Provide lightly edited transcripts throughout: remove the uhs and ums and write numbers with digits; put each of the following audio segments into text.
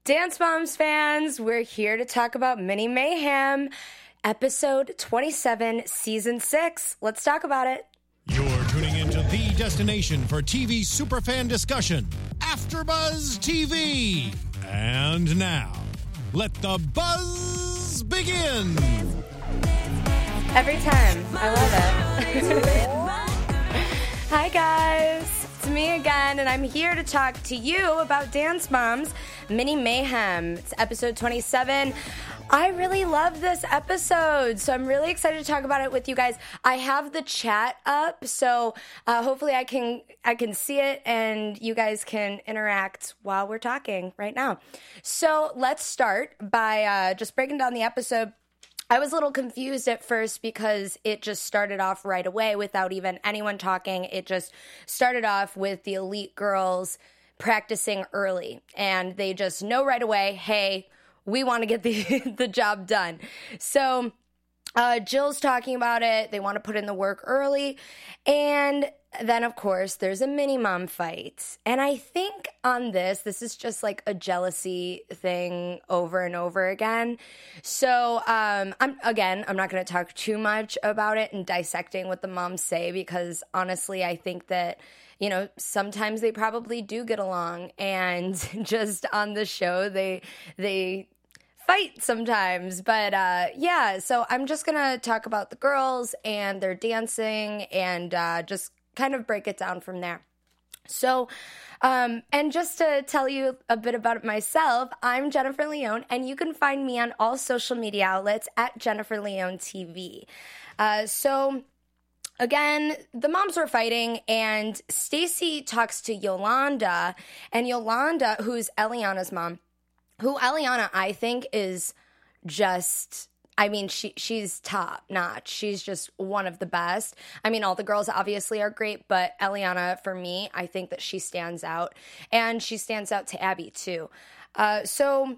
Dance Moms fans, we're here to talk about Mini Mayhem, episode 27, season 6. Let's talk about it. You're tuning into the destination for TV superfan discussion, AfterBuzz TV. And now, let the buzz begin. Every time. I love it. Hi, guys. It's me again, and I'm here to talk to you about Dance Moms Mini Mayhem. It's episode 27. I really love this episode, so I'm really excited to talk about it with you guys. I have the chat up, so hopefully I can see it, and you guys can interact while we're talking right now. So let's start by just breaking down the episode. I was a little confused at first because it just started off right away without even anyone talking. It just started off with the elite girls practicing early, and they just know right away, hey, we want to get the job done. So Jill's talking about it. They want to put in the work early. And then, of course, there's a mini mom fight. And I think on this is just like a jealousy thing over and over again. So, I'm not going to talk too much about it and dissecting what the moms say, because honestly, I think that, you know, sometimes they probably do get along, and just on the show, they fight sometimes. But yeah, so I'm just gonna talk about the girls and their dancing and just kind of break it down from there. So, and just to tell you a bit about myself, I'm Jennifer Leone, and you can find me on all social media outlets at Jennifer Leone TV. So again, the moms were fighting, and Stacy talks to Yolanda, and Yolanda, who's Eliana's mom, who Eliana, I think, is just, I mean, she's top notch. She's just one of the best. I mean, all the girls obviously are great, but Eliana, for me, I think that she stands out. And she stands out to Abby, too. So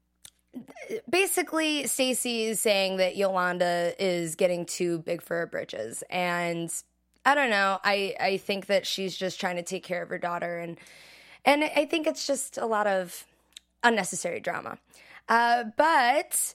basically, Stacy is saying that Yolanda is getting too big for her britches. And I don't know. I think that she's just trying to take care of her daughter. And I think it's just a lot of unnecessary drama. But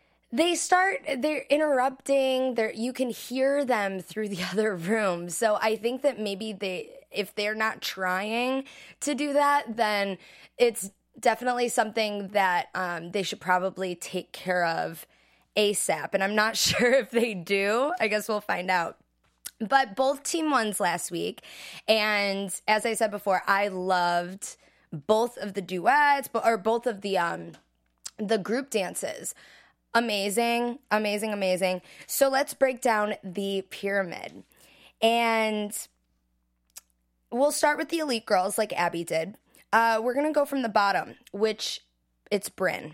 they're interrupting, you can hear them through the other room. So I think that maybe if they're not trying to do that, then it's definitely something that they should probably take care of ASAP. And I'm not sure if they do. I guess we'll find out. But both team won last week. And as I said before, I loved both of the duets, or both of the group dances. Amazing, amazing, amazing. So let's break down the pyramid. And we'll start with the elite girls like Abby did. We're going to go from the bottom, which it's Brynn.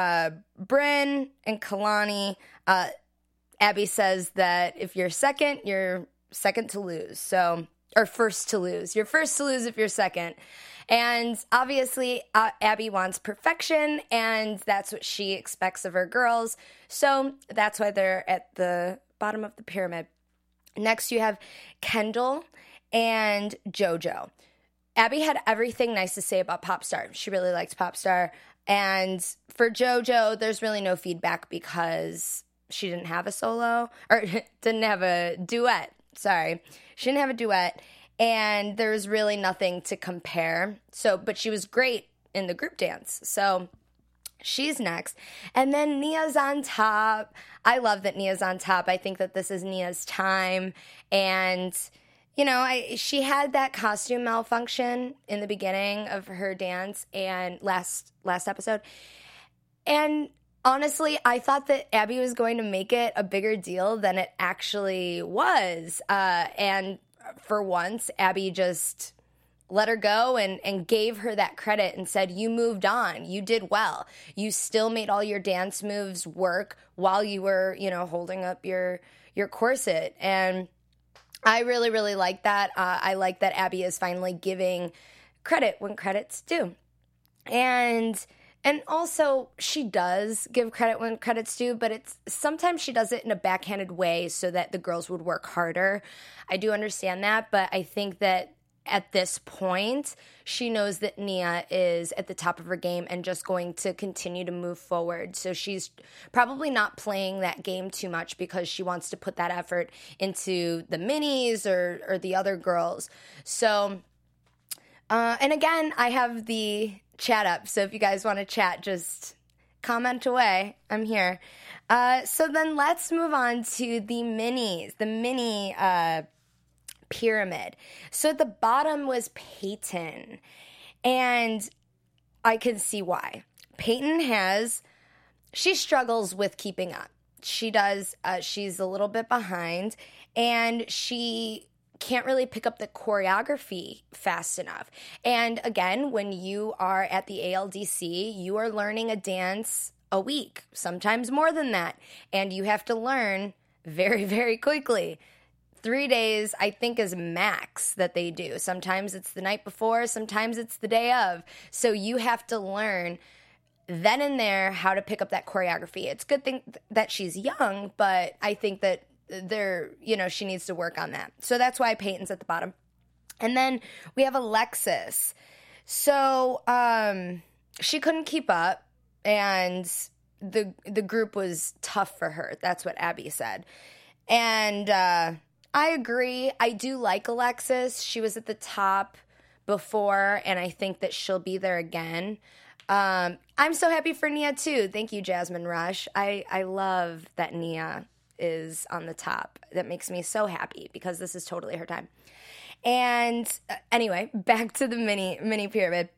Brynn and Kalani. Abby says that if you're second, you're second to lose. So, or first to lose. You're first to lose if you're second. And obviously, Abby wants perfection, and that's what she expects of her girls. So that's why they're at the bottom of the pyramid. Next, you have Kendall and JoJo. Abby had everything nice to say about Popstar. She really liked Popstar. And for JoJo, there's really no feedback because she didn't have a solo, or didn't have a duet. Sorry. She didn't have a duet. And there's really nothing to compare. So, but she was great in the group dance. So she's next. And then Nia's on top. I love that Nia's on top. I think that this is Nia's time. And, you know, she had that costume malfunction in the beginning of her dance and last episode. And honestly, I thought that Abby was going to make it a bigger deal than it actually was. And for once, Abby just let her go and gave her that credit and said, you moved on. You did well. You still made all your dance moves work while you were, you know, holding up your corset. And I really, really like that. I like that Abby is finally giving credit when credit's due. And also, she does give credit when credit's due, but sometimes she does it in a backhanded way so that the girls would work harder. I do understand that, but I think that at this point, she knows that Nia is at the top of her game and just going to continue to move forward. So she's probably not playing that game too much because she wants to put that effort into the minis or the other girls. So, and again, I have the chat up. So if you guys want to chat, just comment away. I'm here. So then let's move on to the minis, the mini pyramid. So at the bottom was Peyton, and I can see why. Peyton she struggles with keeping up. She does. She's a little bit behind, and she can't really pick up the choreography fast enough. And again, when you are at the ALDC, you are learning a dance a week, sometimes more than that, and you have to learn very, very quickly. 3 days, I think, is max that they do. Sometimes it's the night before, sometimes it's the day of. So you have to learn then and there how to pick up that choreography. It's a good thing that she's young, but I think that she needs to work on that. So that's why Peyton's at the bottom. And then we have Alexis. So she couldn't keep up, and the group was tough for her. That's what Abby said. And I agree. I do like Alexis. She was at the top before, and I think that she'll be there again. I'm so happy for Nia, too. Thank you, Jasmine Rush. I love that Nia is on the top. That makes me so happy because this is totally her time. And anyway, back to the mini pyramid.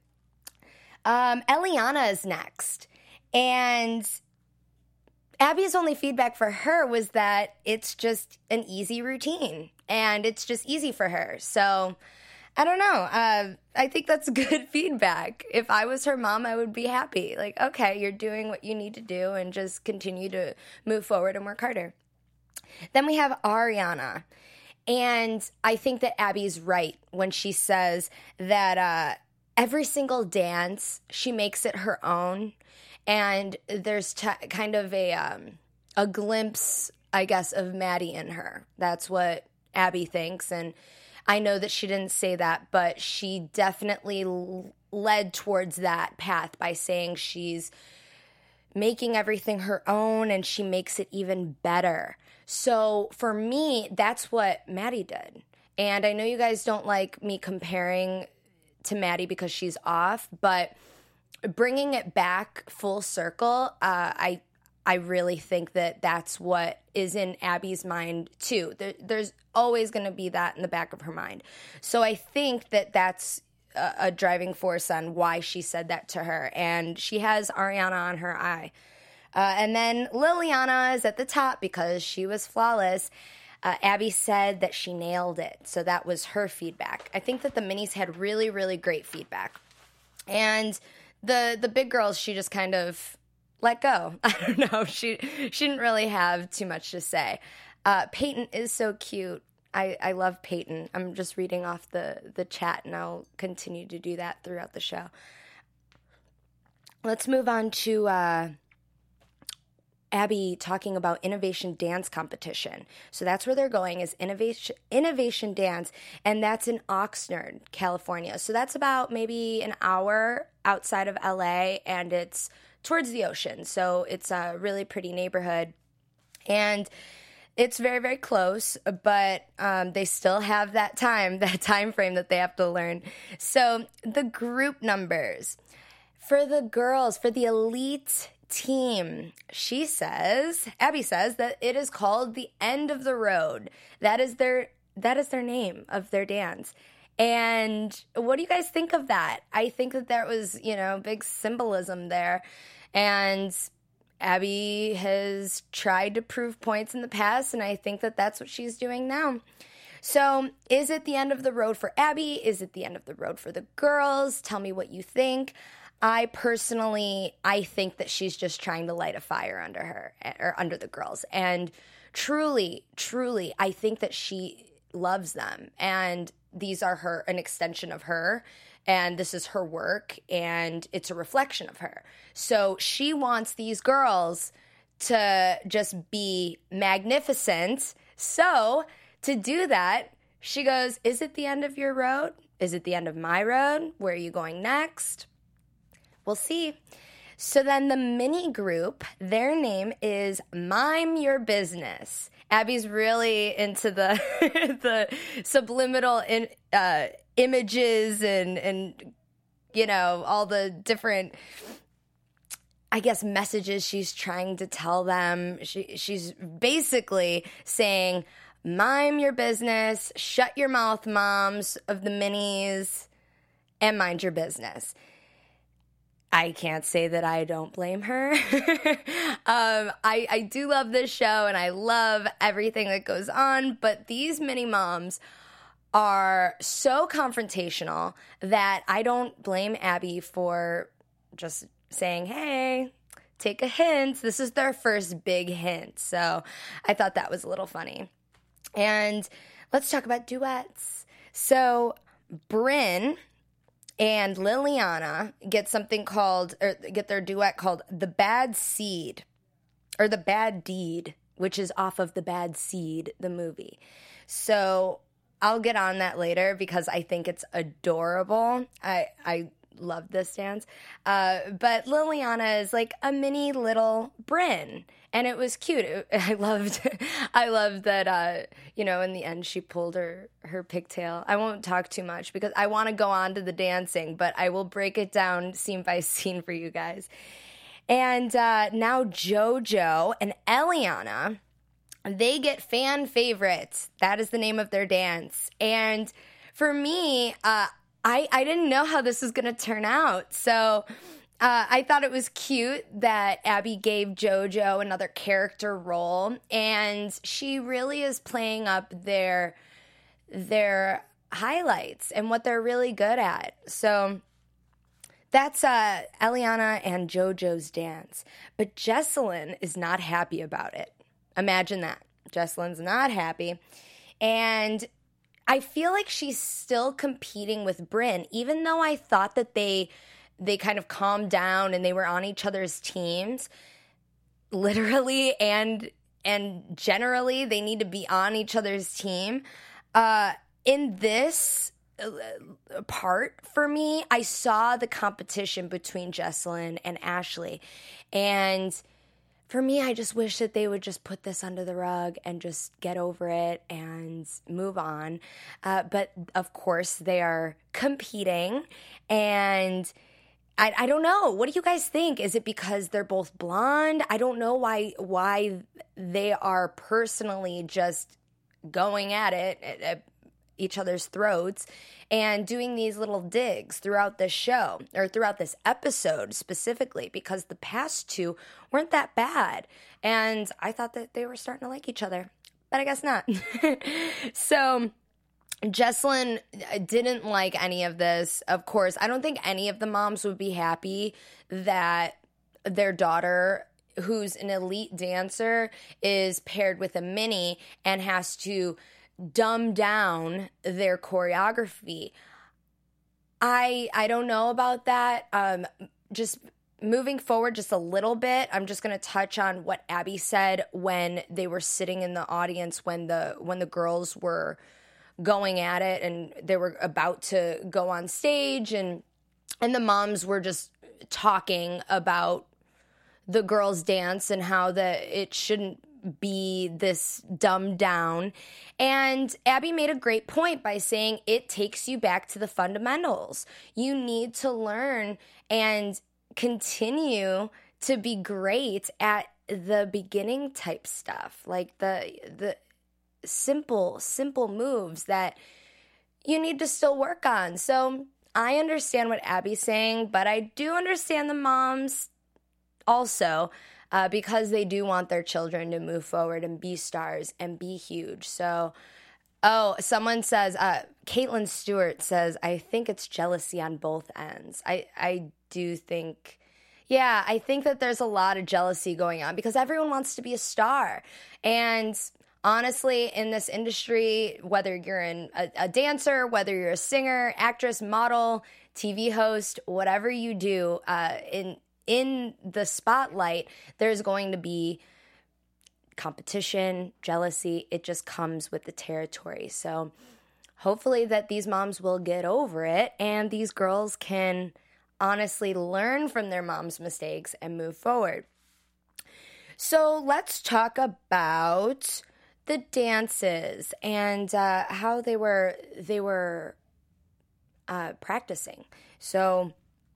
Eliana is next. And Abby's only feedback for her was that it's just an easy routine and it's just easy for her. So I don't know. I think that's good feedback. If I was her mom, I would be happy. Like, okay, you're doing what you need to do and just continue to move forward and work harder. Then we have Ariana. And I think that Abby's right when she says that every single dance, she makes it her own. And there's kind of a glimpse, I guess, of Maddie in her. That's what Abby thinks. And I know that she didn't say that, but she definitely led towards that path by saying she's making everything her own and she makes it even better. So for me, that's what Maddie did. And I know you guys don't like me comparing to Maddie because she's off, but bringing it back full circle, I really think that that's what is in Abby's mind too. There's always going to be that in the back of her mind. So I think that that's a driving force on why she said that to her. And she has Ariana on her eye. And then Liliana is at the top because she was flawless. Abby said that she nailed it. So that was her feedback. I think that the minis had really, really great feedback. And the big girls, she just kind of let go. I don't know. She didn't really have too much to say. Peyton is so cute. I love Peyton. I'm just reading off the chat, and I'll continue to do that throughout the show. Let's move on to Abby talking about Innovation Dance Competition. So that's where they're going, is Innovation Dance, and that's in Oxnard, California. So that's about maybe an hour outside of LA, and it's towards the ocean. So it's a really pretty neighborhood, and it's very, very close, but they still have that time frame that they have to learn. So the group numbers for the girls, for the elite team, Abby says that it is called the End of the Road. That is their name of their dance. And what do you guys think of that? I think that there was, big symbolism there. And Abby has tried to prove points in the past, and I think that that's what she's doing now. So is it the end of the road for Abby? Is it the end of the road for the girls? Tell me what you think. I think that she's just trying to light a fire under her, or under the girls. And truly, truly, I think that she loves them. And these are an extension of her. And this is her work, and it's a reflection of her. So she wants these girls to just be magnificent. So to do that, she goes, is it the end of your road? Is it the end of my road? Where are you going next? We'll see. So then the mini group, their name is Mime Your Business. Abby's really into the the subliminal images and you know, all the different, I guess, messages she's trying to tell them. She's basically saying, mime your business, shut your mouth, moms of the minis, and mind your business. I can't say that I don't blame her. I do love this show, and I love everything that goes on, but these mini moms are so confrontational that I don't blame Abby for just saying, hey, take a hint. This is their first big hint. So I thought that was a little funny. And let's talk about duets. So Brynn and Liliana get their duet called The Bad Seed, or The Bad Deed, which is off of The Bad Seed, the movie. So I'll get on that later because I think it's adorable. I love this dance. But Liliana is like a mini little Brynn, and it was cute. I loved that, you know, in the end she pulled her pigtail. I won't talk too much because I want to go on to the dancing, but I will break it down scene by scene for you guys. And now JoJo and Eliana, they get fan favorites. That is the name of their dance. And for me, I didn't know how this was going to turn out. So I thought it was cute that Abby gave JoJo another character role. And she really is playing up their highlights and what they're really good at. So that's Eliana and JoJo's dance. But Jessalyn is not happy about it. Imagine that. Jessalyn's not happy. And I feel like she's still competing with Brynn, even though I thought that they kind of calmed down and they were on each other's teams. Literally and generally, they need to be on each other's team. In this part, for me, I saw the competition between Jessalyn and Ashley. And for me, I just wish that they would just put this under the rug and just get over it and move on. But of course, they are competing, and I don't know. What do you guys think? Is it because they're both blonde? I don't know why they are personally just going at it at each other's throats and doing these little digs throughout this show, or throughout this episode specifically, because the past two weren't that bad. And I thought that they were starting to like each other, but I guess not. So Jessalyn didn't like any of this. Of course, I don't think any of the moms would be happy that their daughter, who's an elite dancer, is paired with a mini and has to dumb down their choreography. I don't know about that. Just moving forward just a little bit, I'm just going to touch on what Abby said when they were sitting in the audience when the girls were going at it and they were about to go on stage, and the moms were just talking about the girls' dance and how it shouldn't be this dumbed down. And Abby made a great point by saying it takes you back to the fundamentals. You need to learn and continue to be great at the beginning type stuff, like the simple moves that you need to still work on. So I understand what Abby's saying, but I do understand the moms also, because they do want their children to move forward and be stars and be huge. So, someone says, Caitlin Stewart says, I think it's jealousy on both ends. I do think, yeah, I think that there's a lot of jealousy going on because everyone wants to be a star. And honestly, in this industry, whether you're a dancer, whether you're a singer, actress, model, TV host, whatever you do, in the spotlight, there's going to be competition, jealousy. It just comes with the territory. So hopefully that these moms will get over it and these girls can honestly learn from their mom's mistakes and move forward. So let's talk about the dances and how they were practicing. So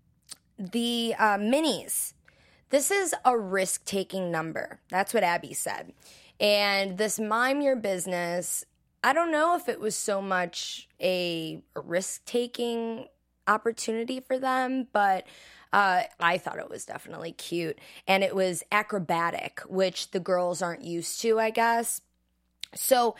the minis, this is a risk-taking number. That's what Abby said. And this Mime Your Business, I don't know if it was so much a risk-taking opportunity for them, but I thought it was definitely cute. And it was acrobatic, which the girls aren't used to, I guess. So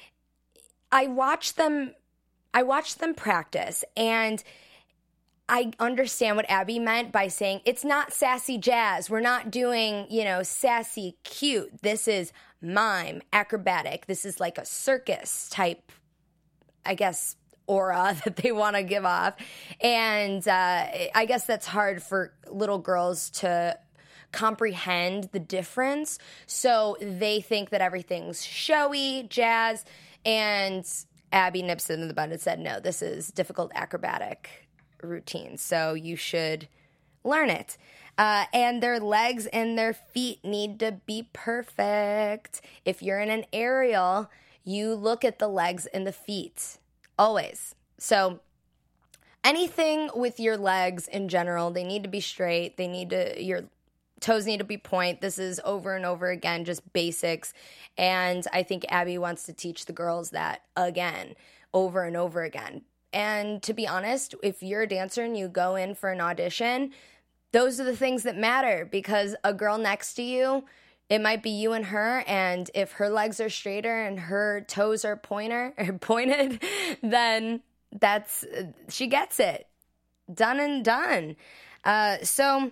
I watched them practice, and I understand what Abby meant by saying it's not sassy jazz. We're not doing, sassy cute. This is mime, acrobatic. This is like a circus type, I guess, aura that they want to give off. And I guess that's hard for little girls to comprehend the difference. So they think that everything's showy, jazz, and Abby nips it in the bud and said, no, this is difficult acrobatic routine, so you should learn it. And their legs and their feet need to be perfect. If you're in an aerial, you look at the legs and the feet, always. So anything with your legs in general, they need to be straight. Your toes need to be point. This is over and over again, just basics. And I think Abby wants to teach the girls that again, over and over again. And to be honest, if you're a dancer and you go in for an audition, those are the things that matter, because a girl next to you, it might be you and her, and if her legs are straighter and her toes are pointed, then she gets it. Done and done. So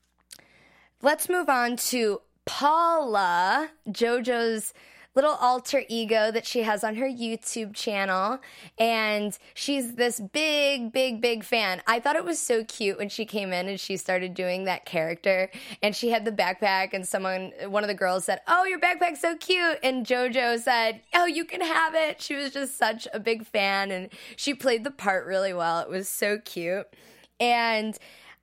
let's move on to Paula, JoJo's little alter ego that she has on her YouTube channel, and she's this big, big, big fan. I thought it was so cute when she came in and she started doing that character, and she had the backpack, and one of the girls said, "Oh, your backpack's so cute," and JoJo said, "Oh, you can have it." She was just such a big fan, and she played the part really well. It was so cute. And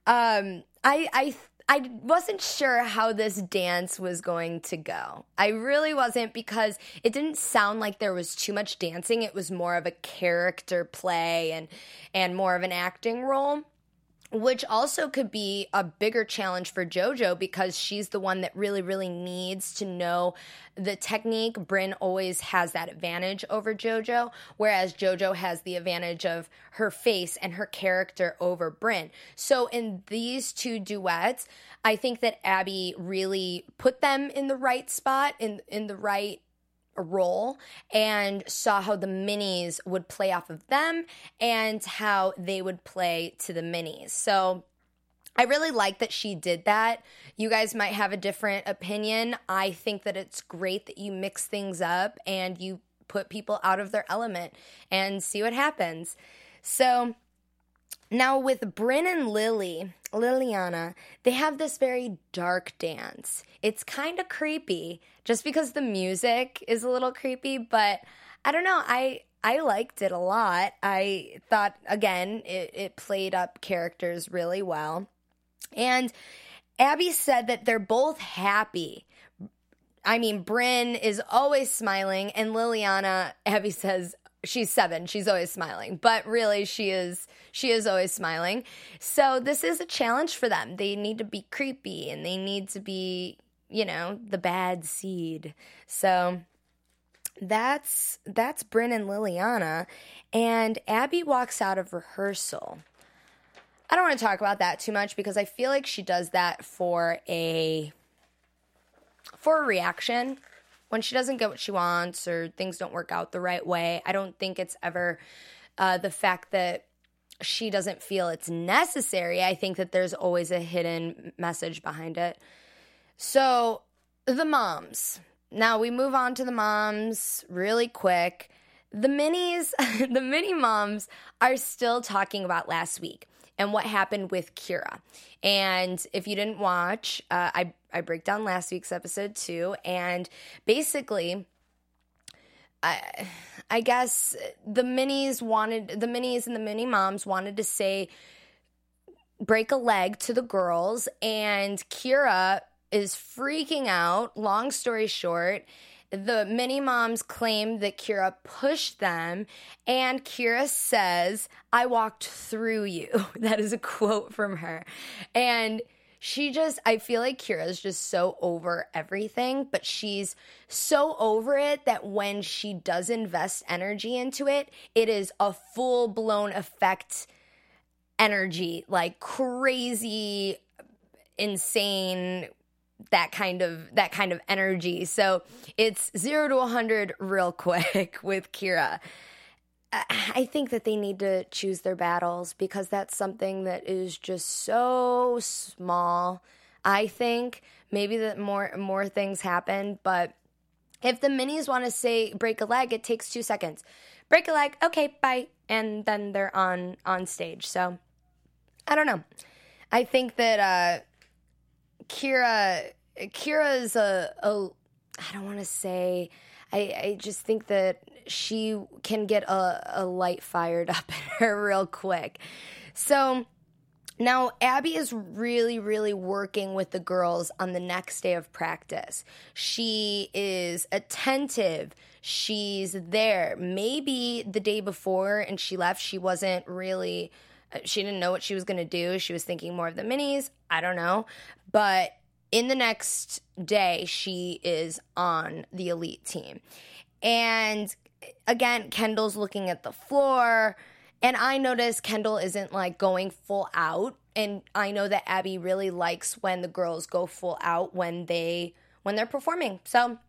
I wasn't sure how this dance was going to go. I really wasn't, because it didn't sound like there was too much dancing. It was more of a character play and more of an acting role, which also could be a bigger challenge for JoJo, because she's the one that really, really needs to know the technique. Brynn always has that advantage over JoJo, whereas JoJo has the advantage of her face and her character over Brynn. So in these two duets, I think that Abby really put them in the right spot, in the right role, and saw how the minis would play off of them and how they would play to the minis. So I really like that she did that. You guys might have a different opinion. I think that it's great that you mix things up and you put people out of their element and see what happens. So now with Brynn and Liliana, they have this very dark dance. It's kind of creepy just because the music is a little creepy, but I don't know. I liked it a lot. I thought, again, it played up characters really well. And Abby said that they're both happy. I mean, Brynn is always smiling, and Liliana, Abby says, she's 7. She's always smiling. But really, she is always smiling. So this is a challenge for them. They need to be creepy, and they need to be, the bad seed. So that's Brynn and Liliana. And Abby walks out of rehearsal. I don't want to talk about that too much, because I feel like she does that for a reaction. When she doesn't get what she wants or things don't work out the right way, I don't think it's ever the fact that she doesn't feel it's necessary. I think that there's always a hidden message behind it. So the moms. Now we move on to the moms really quick. The minis, the mini moms are still talking about last week and what happened with Kira. And if you didn't watch, I break down last week's episode too. And basically, I guess the minis and the mini moms wanted to say break a leg to the girls, and Kira is freaking out. Long story short, the mini moms claim that Kira pushed them, and Kira says, "I walked through you." That is a quote from her. And I feel like Kira's just so over everything, but she's so over it that when she does invest energy into it, it is a full-blown effect energy, like crazy, insane, that kind of energy. So it's 0 to 100 real quick with Kira. I think that they need to choose their battles, because that's something that is just so small. I think maybe that more things happen, but if the minis want to say break a leg, it takes 2 seconds. Break a leg, okay, bye, and then they're on stage. So I don't know. I think that Kira's I don't want to say. I just think that she can get a light fired up in her real quick. So now Abby is really, really working with the girls on the next day of practice. She is attentive. She's there. Maybe the day before and she left, she didn't know what she was going to do. She was thinking more of the minis. I don't know. But in the next day, she is on the elite team. And again, Kendall's looking at the floor, and I notice Kendall isn't like going full out. And I know that Abby really likes when the girls go full out when they're performing. So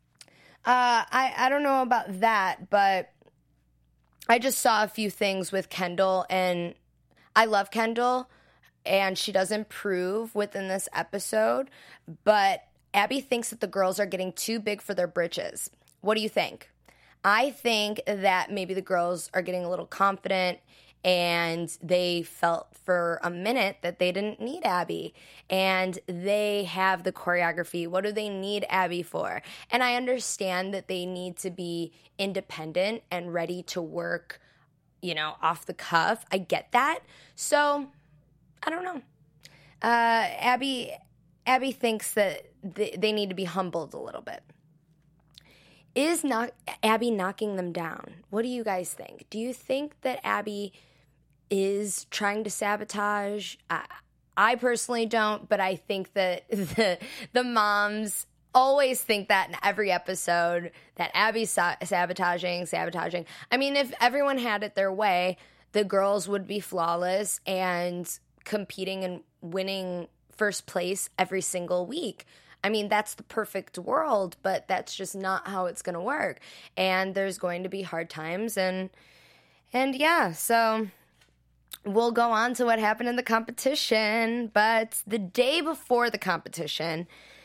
I don't know about that, but I just saw a few things with Kendall, and I love Kendall. And she does improve within this episode, but Abby thinks that the girls are getting too big for their britches. What do you think? I think that maybe the girls are getting a little confident, and they felt for a minute that they didn't need Abby, and they have the choreography. What do they need Abby for? And I understand that they need to be independent and ready to work, off the cuff. I get that. So I don't know. Abby thinks that they need to be humbled a little bit. Is Abby knocking them down? What do you guys think? Do you think that Abby is trying to sabotage? I personally don't, but I think that the moms always think that in every episode, that Abby's sabotaging. I mean, if everyone had it their way, the girls would be flawless and competing and winning first place every single week. I mean, that's the perfect world, but that's just not how it's going to work. And there's going to be hard times, and yeah, so we'll go on to what happened in the competition. But the day before the competition,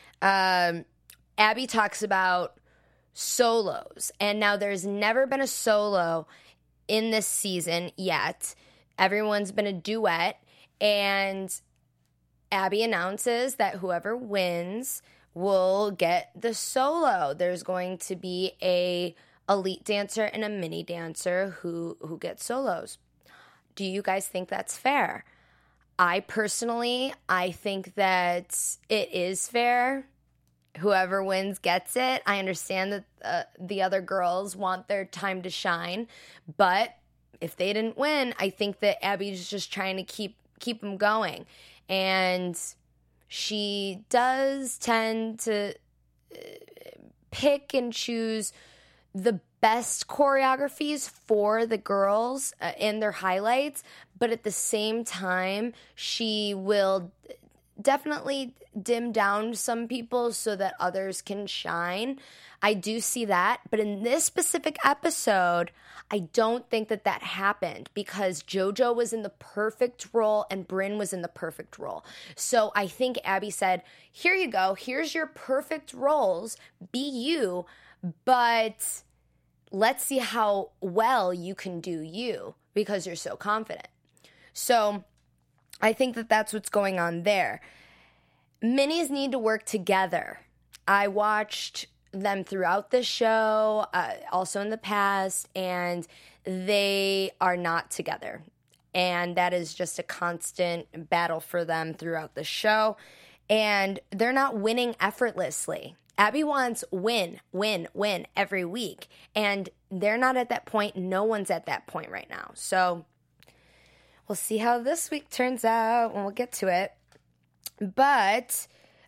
Abby talks about solos, and now there's never been a solo in this season yet. Everyone's been a duet. And Abby announces that whoever wins will get the solo. There's going to be a elite dancer and a mini dancer who get solos. Do you guys think that's fair? I think that it is fair. Whoever wins gets it. I understand that the other girls want their time to shine, but if they didn't win, I think that Abby's just trying to keep them going. And she does tend to pick and choose the best choreographies for the girls in their highlights, but at the same time, she will definitely dim down some people so that others can shine. I do see that, but in this specific episode, I don't think that happened, because JoJo was in the perfect role and Brynn was in the perfect role. So I think Abby said, here you go, here's your perfect roles, be you, but let's see how well you can do you, because you're so confident. So I think that that's what's going on there. Minis need to work together. I watched them throughout the show, also in the past, and they are not together. And that is just a constant battle for them throughout the show. And they're not winning effortlessly. Abby wants win every week. And they're not at that point. No one's at that point right now. So we'll see how this week turns out, and we'll get to it. But,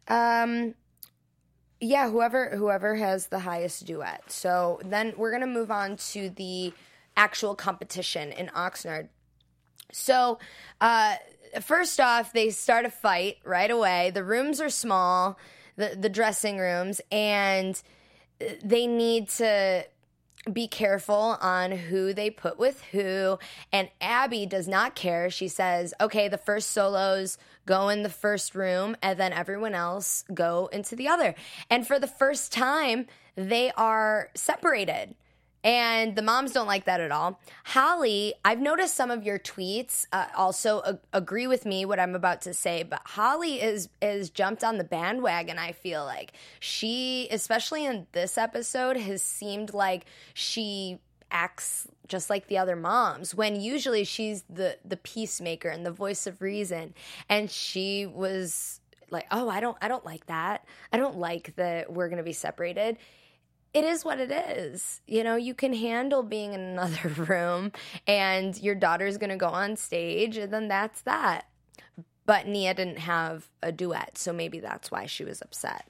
yeah, whoever has the highest duet. So then we're going to move on to the actual competition in Oxnard. So, first off, they start a fight right away. The rooms are small, the dressing rooms, and they need to be careful on who they put with who. And Abby does not care. She says, okay, the first solos go in the first room, and then everyone else go into the other. And for the first time, they are separated. And the moms don't like that at all. Holly, I've noticed some of your tweets also agree with me what I'm about to say, but Holly is jumped on the bandwagon, I feel like. She, especially in this episode, has seemed like she acts just like the other moms, when usually she's the peacemaker and the voice of reason. And she was like, oh, I don't like that. I don't like that we're going to be separated. It is what it is. You know, you can handle being in another room and your daughter's going to go on stage, and then that's that. But Nia didn't have a duet, so maybe that's why she was upset.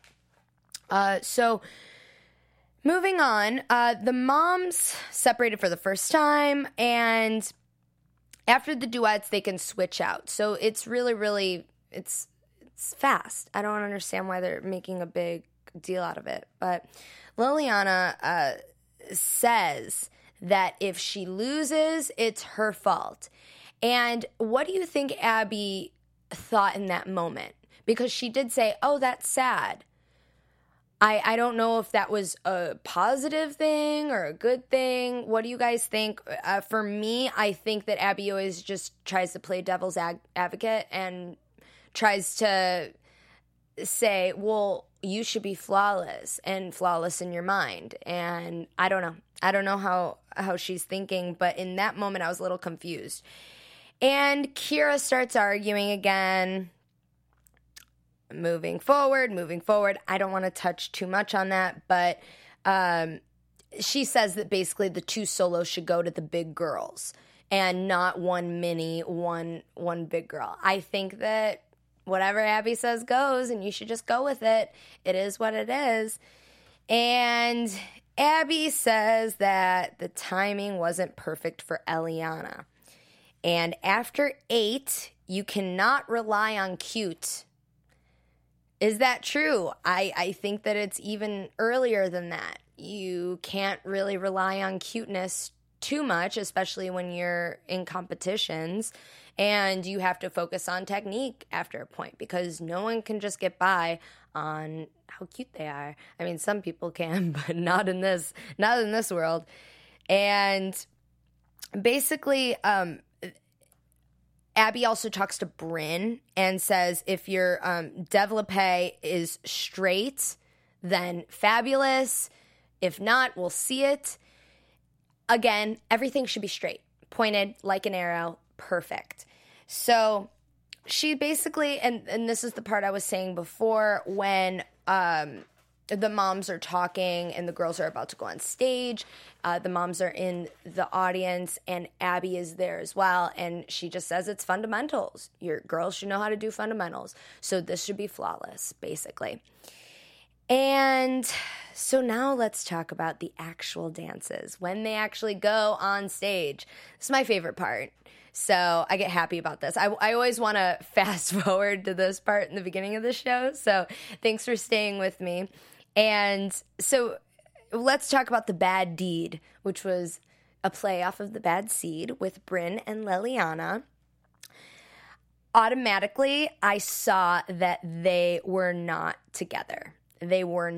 So moving on, the moms separated for the first time, and after the duets, they can switch out. So it's really, it's fast. I don't understand why they're making a big deal out of it, but Liliana says that if she loses, it's her fault. And what do you think Abby thought in that moment? Because she did say, oh, that's sad. I don't know if that was a positive thing or a good thing. What do you guys think? For me, I think that Abby always just tries to play devil's advocate and tries to say, well, you should be flawless and flawless in your mind. And I don't know. I don't know how she's thinking, but in that moment I was a little confused. And Kira starts arguing again. Moving forward. I don't want to touch too much on that, but she says that basically the two solos should go to the big girls and not one mini, one big girl. I think that whatever Abby says goes, and you should just go with it. It is what it is. And Abby says that the timing wasn't perfect for Eliana. And after 8, you cannot rely on cute. Is that true? I think that it's even earlier than that. You can't really rely on cuteness too much, especially when you're in competitions. And you have to focus on technique after a point, because no one can just get by on how cute they are. I mean, some people can, but not in this world. And basically, Abby also talks to Brynn and says if your développé is straight, then fabulous. If not, we'll see it. Again, everything should be straight, pointed like an arrow. Perfect. So she basically, and this is the part I was saying before, when the moms are talking and the girls are about to go on stage, the moms are in the audience and Abby is there as well, and she just says it's fundamentals. Your girls should know how to do fundamentals. So this should be flawless, basically. And so now let's talk about the actual dances, when they actually go on stage. This is my favorite part. So I get happy about this. I always want to fast forward to this part in the beginning of the show. So thanks for staying with me. And so let's talk about the bad deed, which was a play off of the bad seed with Brynn and Liliana. Automatically, I saw that they were not together. They weren't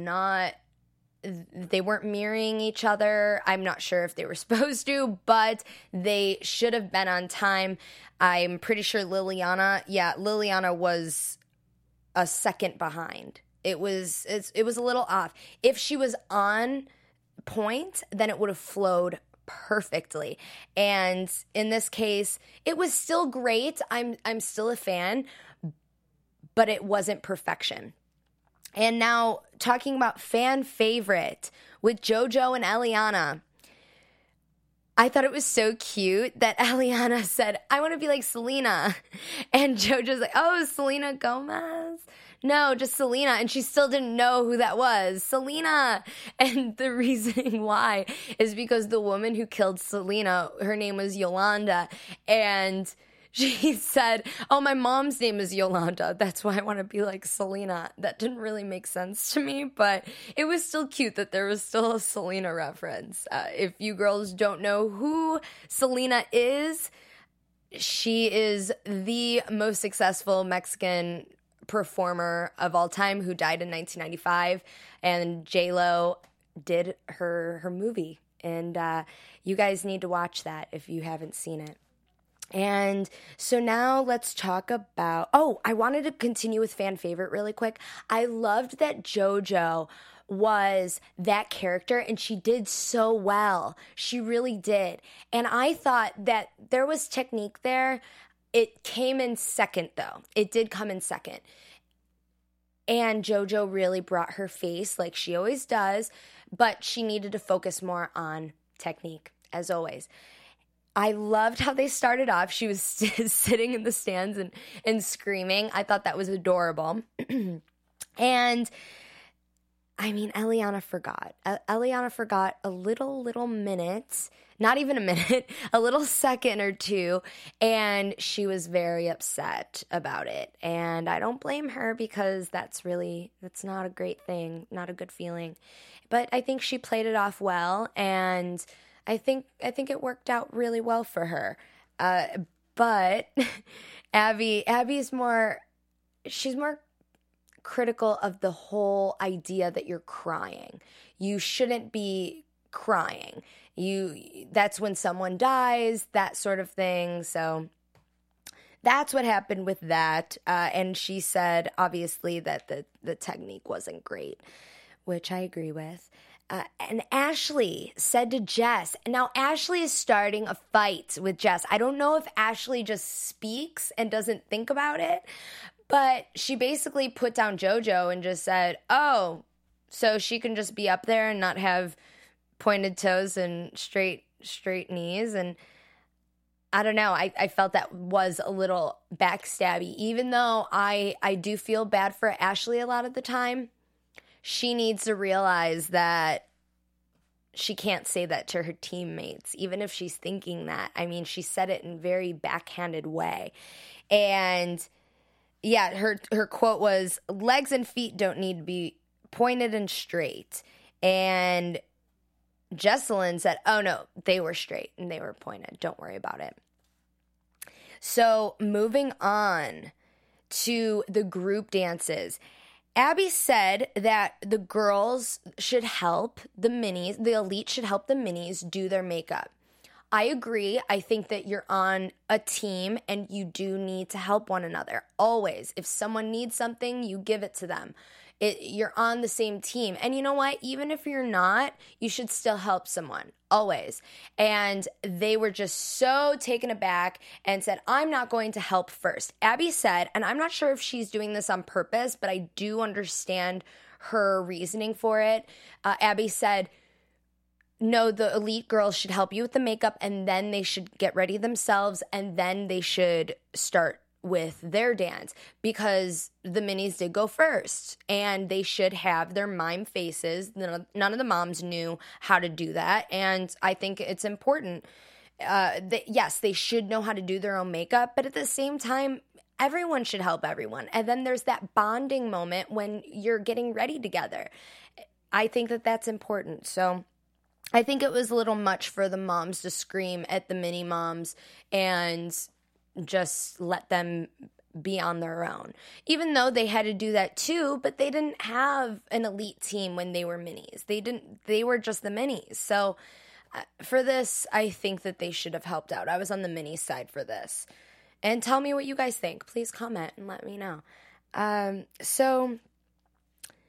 mirroring each other. I'm not sure if they were supposed to, but they should have been on time. I'm pretty sure Liliana was a second behind. It was a little off. If she was on point, then it would have flowed perfectly. And in this case, it was still great. I'm still a fan, but it wasn't perfection. And now talking about fan favorite with JoJo and Eliana. I thought it was so cute that Eliana said, I want to be like Selena. And JoJo's like, oh, Selena Gomez? No, just Selena. And she still didn't know who that was. Selena. And the reasoning why is because the woman who killed Selena, her name was Yolanda. And she said, oh, my mom's name is Yolanda. That's why I want to be like Selena. That didn't really make sense to me, but it was still cute that there was still a Selena reference. If you girls don't know who Selena is, she is the most successful Mexican performer of all time who died in 1995, and J-Lo did her movie. And you guys need to watch that if you haven't seen it. And so now let's talk about, I wanted to continue with fan favorite really quick. I loved that JoJo was that character and she did so well. She really did. And I thought that there was technique there. It came in second though. It did come in second. And JoJo really brought her face like she always does, but she needed to focus more on technique as always. I loved how they started off. She was sitting in the stands and screaming. I thought that was adorable. And, I mean, Eliana forgot. Eliana forgot a little minute, not even a minute, a little second or two, and she was very upset about it. And I don't blame her because that's not a great thing, not a good feeling. But I think she played it off well, and I think it worked out really well for her. But Abby's she's more critical of the whole idea that you're crying. You shouldn't be crying. That's when someone dies, that sort of thing. So that's what happened with that. And she said, obviously, that the technique wasn't great, which I agree with. And Ashley said to Jess, now Ashley is starting a fight with Jess. I don't know if Ashley just speaks and doesn't think about it, but she basically put down JoJo and just said, oh, so she can just be up there and not have pointed toes and straight knees. And I don't know. I felt that was a little backstabby, even though I do feel bad for Ashley a lot of the time. She needs to realize that she can't say that to her teammates, even if she's thinking that. I mean, she said it in a very backhanded way. And yeah, her quote was, legs and feet don't need to be pointed and straight. And Jesselyn said, oh no, they were straight and they were pointed. Don't worry about it. So moving on to the group dances. Abby said that the girls should help the minis, the elite should help the minis do their makeup. I agree. I think that you're on a team and you do need to help one another. Always. If someone needs something, you give it to them. You're on the same team. And you know what? Even if you're not, you should still help someone. Always. And they were just so taken aback and said, I'm not going to help first. Abby said, and I'm not sure if she's doing this on purpose, but I do understand her reasoning for it. Abby said, no, the elite girls should help you with the makeup and then they should get ready themselves and then they should start with their dance because the minis did go first and they should have their mime faces. None of the moms knew how to do that, and I think it's important. Yes, they should know how to do their own makeup, but at the same time, everyone should help everyone. And then there's that bonding moment when you're getting ready together. I think that that's important. So I think it was a little much for the moms to scream at the mini moms and just let them be on their own, even though they had to do that too, but they didn't have an elite team when they were minis. They were just the minis. So for this, I think that they should have helped out. I was on the mini side for this. And tell me what you guys think. Please comment and let me know. So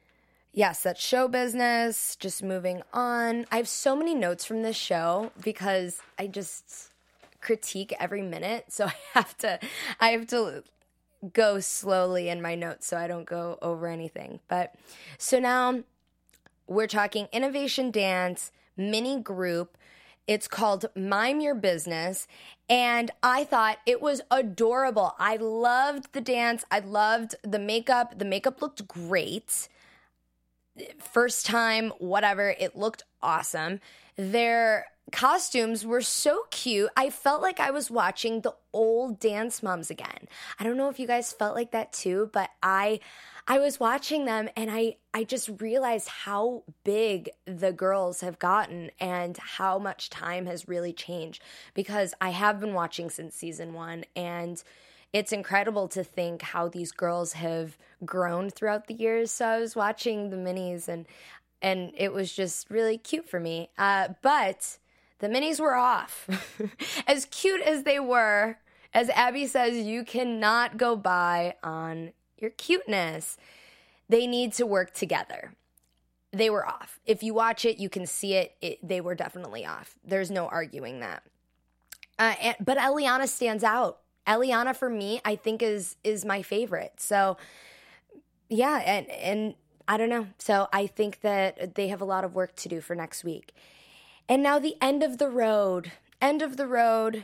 yes, that's show business. Just moving on. I have so many notes from this show because I just critique every minute. So I have to go slowly in my notes so I don't go over anything. But so now we're talking Innovation Dance mini group. It's called Mime Your Business, and I thought it was adorable. I loved the dance. I loved the makeup. The makeup looked great. First time, whatever, it looked awesome. Their costumes were so cute. I felt like I was watching the old Dance Moms again. I don't know if you guys felt like that too, but I was watching them and I just realized how big the girls have gotten and how much time has really changed, because I have been watching since season 1, and it's incredible to think how these girls have grown throughout the years. So I was watching the minis and it was just really cute for me. But the minis were off. As cute as they were, as Abby says, you cannot go by on your cuteness. They need to work together. They were off. If you watch it, you can see it. They were definitely off. There's no arguing that. But Eliana stands out. Eliana, for me, I think is my favorite. So, yeah, and I don't know. So I think that they have a lot of work to do for next week. And now the end of the road. End of the road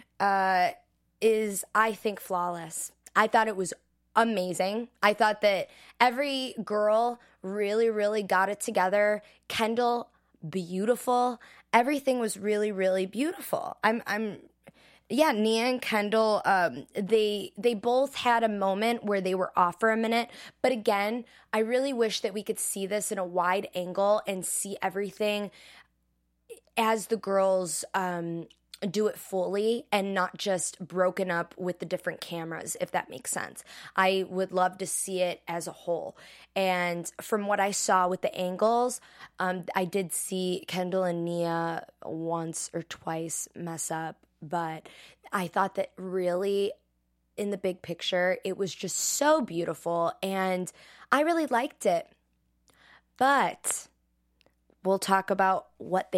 is, I think, flawless. I thought it was amazing. I thought that every girl really, really got it together. Kendall, beautiful. Everything was really, really beautiful. Yeah, Nia and Kendall, they both had a moment where they were off for a minute. But again, I really wish that we could see this in a wide angle and see everything as the girls do it fully and not just broken up with the different cameras, if that makes sense. I would love to see it as a whole. And from what I saw with the angles, I did see Kendall and Nia once or twice mess up. But I thought that really, in the big picture, it was just so beautiful, and I really liked it. But we'll talk about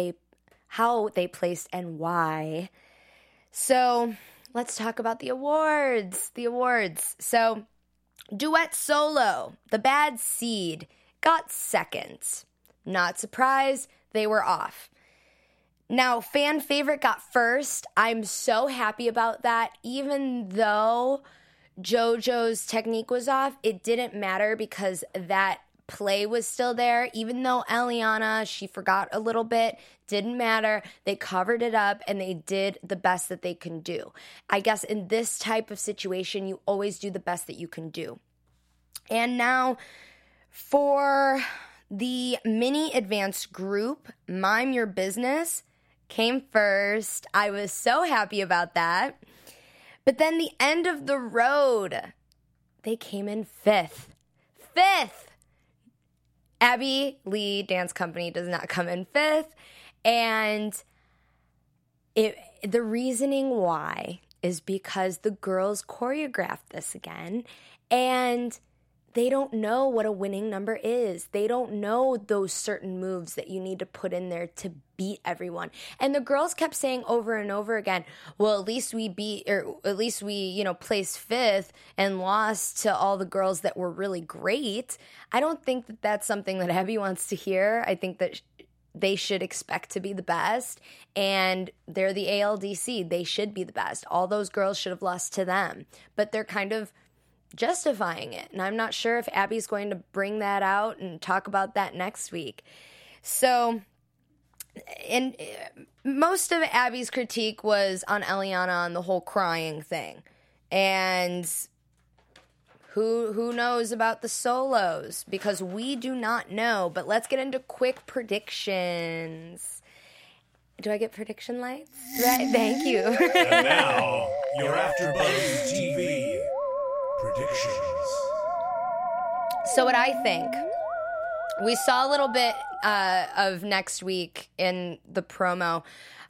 how they placed and why. So let's talk about the awards. So Duet Solo, The Bad Seed, got second. Not surprised, they were off. Now, Fan Favorite got first. I'm so happy about that. Even though JoJo's technique was off, it didn't matter because that play was still there. Even though Eliana, she forgot a little bit, didn't matter. They covered it up and they did the best that they can do. I guess in this type of situation, you always do the best that you can do. And now for the mini advanced group, Mime Your Business came first. I was so happy about that. But then the end of the road, they came in fifth. Abby Lee Dance Company does not come in fifth. And the reasoning why is because the girls choreographed this again. And they don't know what a winning number is. They don't know those certain moves that you need to put in there to beat everyone. And the girls kept saying over and over again, well, at least we placed fifth and lost to all the girls that were really great. I don't think that that's something that Abby wants to hear. I think that they should expect to be the best, and they're the ALDC. They should be the best. All those girls should have lost to them, but they're kind of justifying it. And I'm not sure if Abby's going to bring that out and talk about that next week. So, and most of Abby's critique was on Eliana on the whole crying thing. And who knows about the solos? Because we do not know. But let's get into quick predictions. Do I get prediction lights? Right, thank you. And now, your AfterBuzz TV predictions. So what I think, we saw a little bit of next week in the promo.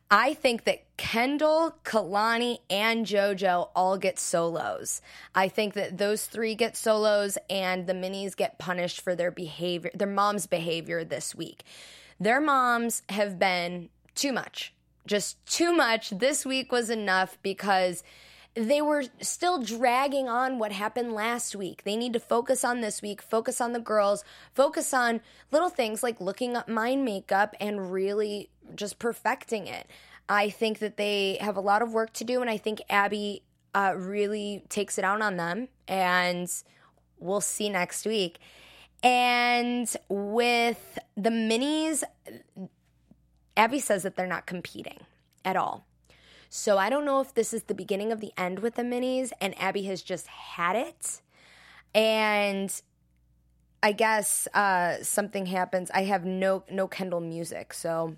I think that Kendall, Kalani, and JoJo all get solos. I think that those three get solos and the minis get punished for their behavior, their mom's behavior this week. Their moms have been too much, just too much. This week was enough because they were still dragging on what happened last week. They need to focus on this week, focus on the girls, focus on little things like looking up mind makeup and really just perfecting it. I think that they have a lot of work to do, and I think Abby really takes it out on them, and we'll see next week. And with the minis, Abby says that they're not competing at all. So I don't know if this is the beginning of the end with the minis and Abby has just had it. And I guess something happens. I have no Kendall music. So,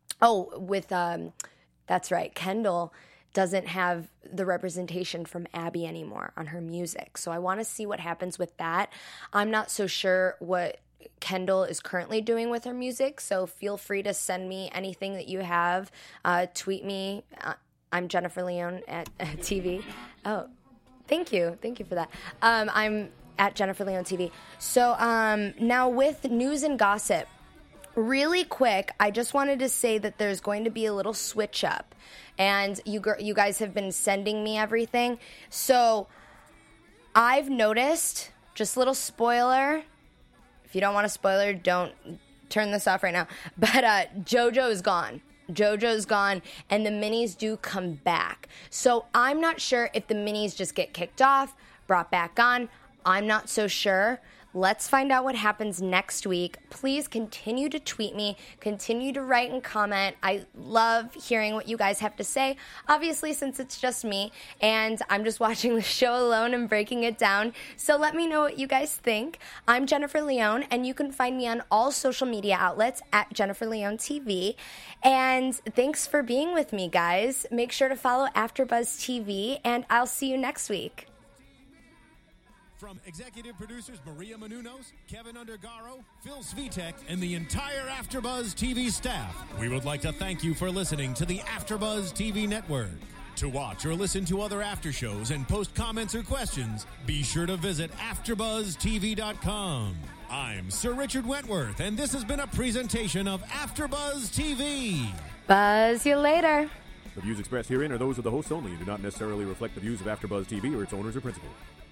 that's right. Kendall doesn't have the representation from Abby anymore on her music. So I want to see what happens with that. I'm not so sure what Kendall is currently doing with her music. So feel free to send me anything that you have. Tweet me. I'm Jennifer Leone at TV. Oh, thank you. Thank you for that. I'm at Jennifer Leone TV. So now with news and gossip, really quick, I just wanted to say that there's going to be a little switch up. And you guys have been sending me everything. So I've noticed, just a little spoiler. If you don't want a spoiler, don't turn this off right now. But JoJo is gone. JoJo's gone, and the minis do come back. So I'm not sure if the minis just get kicked off, brought back on. I'm not so sure. Let's find out what happens next week. Please continue to tweet me, continue to write and comment. I love hearing what you guys have to say, obviously, since it's just me, and I'm just watching the show alone and breaking it down. So let me know what you guys think. I'm Jennifer Leone, and you can find me on all social media outlets at Jennifer Leone TV. And thanks for being with me, guys. Make sure to follow AfterBuzz TV, and I'll see you next week. From executive producers Maria Menounos, Kevin Undergaro, Phil Svitek, and the entire AfterBuzz TV staff, we would like to thank you for listening to the AfterBuzz TV network. To watch or listen to other after shows and post comments or questions, be sure to visit AfterBuzzTV.com. I'm Sir Richard Wentworth, and this has been a presentation of AfterBuzz TV. Buzz you later. The views expressed herein are those of the hosts only and do not necessarily reflect the views of AfterBuzz TV or its owners or principals.